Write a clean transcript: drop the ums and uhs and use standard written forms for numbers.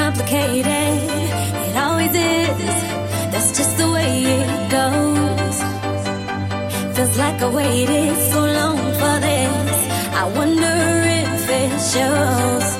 complicated. It always is. That's just the way it goes. Feels like I waited so long for this. I wonder if it shows.